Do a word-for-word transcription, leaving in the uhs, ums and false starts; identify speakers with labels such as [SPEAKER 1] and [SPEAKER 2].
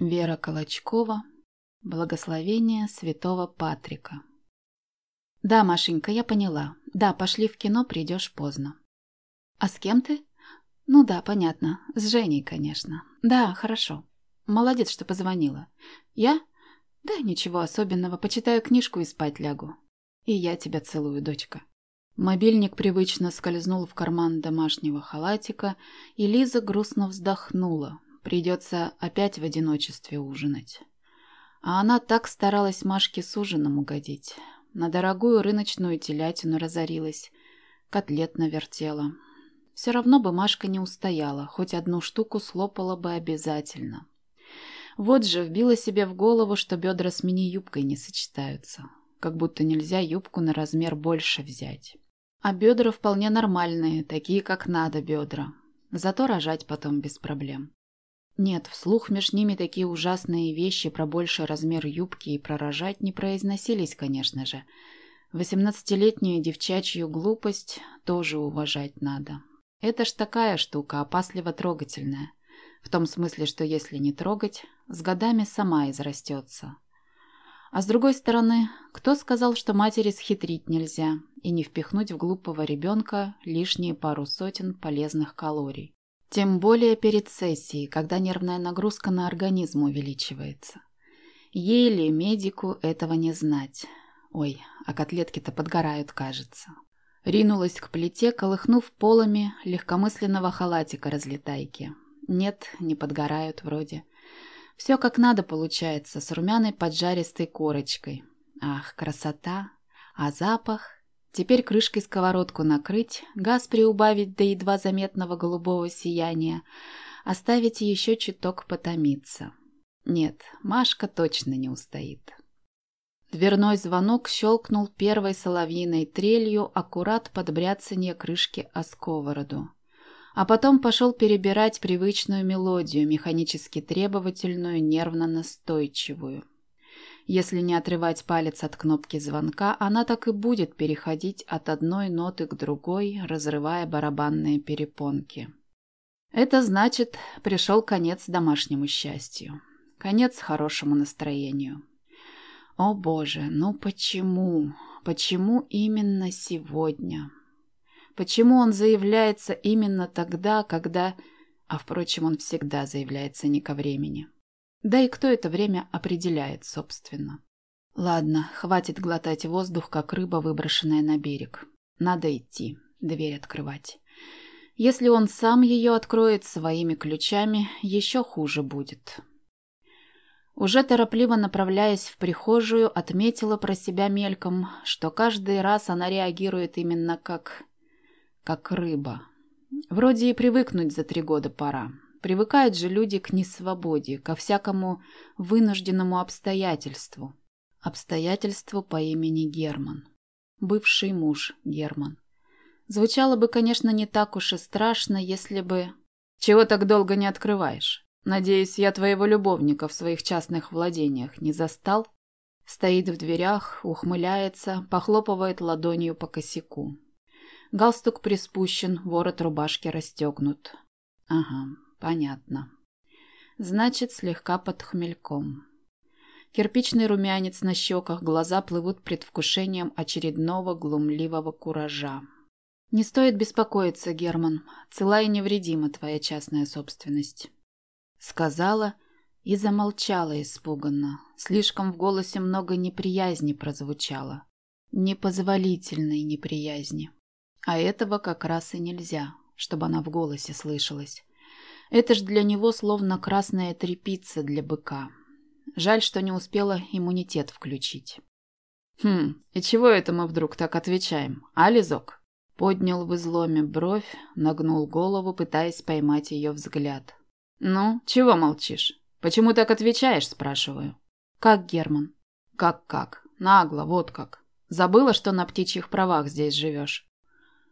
[SPEAKER 1] Вера Колочкова. Благословение святого Патрика. Да, Машенька, я поняла. Да, пошли в кино, придешь поздно. А с кем ты? Ну да, понятно. С Женей, конечно. Да, хорошо. Молодец, что позвонила. Я? Да, ничего особенного. Почитаю книжку и спать лягу. И я тебя целую, дочка. Мобильник привычно скользнул в карман домашнего халатика, и Лиза грустно вздохнула. Придется опять в одиночестве ужинать. А она так старалась Машке с ужином угодить. На дорогую рыночную телятину разорилась, котлет навертела. Все равно бы Машка не устояла, хоть одну штуку слопала бы обязательно. Вот же вбила себе в голову, что бедра с мини-юбкой не сочетаются. Как будто нельзя юбку на размер больше взять. А бедра вполне нормальные, такие как надо бедра. Зато рожать потом без проблем. Нет, вслух между ними такие ужасные вещи про больший размер юбки и про рожать не произносились, конечно же. Восемнадцатилетнюю девчачью глупость тоже уважать надо. Это ж такая штука, опасливо трогательная. В том смысле, что если не трогать, с годами сама израстется. А с другой стороны, кто сказал, что матери схитрить нельзя и не впихнуть в глупого ребенка лишние пару сотен полезных калорий? Тем более перед сессией, когда нервная нагрузка на организм увеличивается. Ей ли, медику, этого не знать. Ой, а котлетки-то подгорают, кажется. Ринулась к плите, колыхнув полами легкомысленного халатика-разлетайки. Нет, не подгорают вроде. Все как надо получается, с румяной поджаристой корочкой. Ах, красота! А запах? Теперь крышкой сковородку накрыть, газ приубавить до едва заметного голубого сияния, оставить еще чуток потомиться. Нет, Машка точно не устоит. Дверной звонок щелкнул первой соловьиной трелью аккурат под бряцанье крышки о сковороду. А потом пошел перебирать привычную мелодию, механически требовательную, нервно-настойчивую. Если не отрывать палец от кнопки звонка, она так и будет переходить от одной ноты к другой, разрывая барабанные перепонки. Это значит, пришел конец домашнему счастью, конец хорошему настроению. О боже, ну почему? Почему именно сегодня? Почему он заявляется именно тогда, когда... А впрочем, он всегда заявляется не ко времени. Да и кто это время определяет, собственно? Ладно, хватит глотать воздух, как рыба, выброшенная на берег. Надо идти, дверь открывать. Если он сам ее откроет своими ключами, еще хуже будет. Уже торопливо направляясь в прихожую, отметила про себя мельком, что каждый раз она реагирует именно как... как рыба. Вроде и привыкнуть за три года пора. Привыкают же люди к несвободе, ко всякому вынужденному обстоятельству. Обстоятельству по имени Герман. Бывший муж Герман. Звучало бы, конечно, не так уж и страшно, если бы... Чего так долго не открываешь? Надеюсь, я твоего любовника в своих частных владениях не застал? Стоит в дверях, ухмыляется, похлопывает ладонью по косяку. Галстук приспущен, ворот рубашки расстегнут. Ага, понятно. Значит, слегка под хмельком. Кирпичный румянец на щеках, глаза плывут предвкушением очередного глумливого куража. Не стоит беспокоиться, Герман. Цела и невредима твоя частная собственность. Сказала и замолчала испуганно. Слишком в голосе много неприязни прозвучало. Непозволительной неприязни. А этого как раз и нельзя, чтобы она в голосе слышалась. Это ж для него словно красная тряпица для быка. Жаль, что не успела иммунитет включить. «Хм, и чего это мы вдруг так отвечаем, а, Лизок?» Поднял в изломе бровь, нагнул голову, пытаясь поймать ее взгляд. «Ну, чего молчишь? Почему так отвечаешь?» – спрашиваю. «Как, Герман?» «Как-как? Нагло, вот как. Забыла, что на птичьих правах здесь живешь?»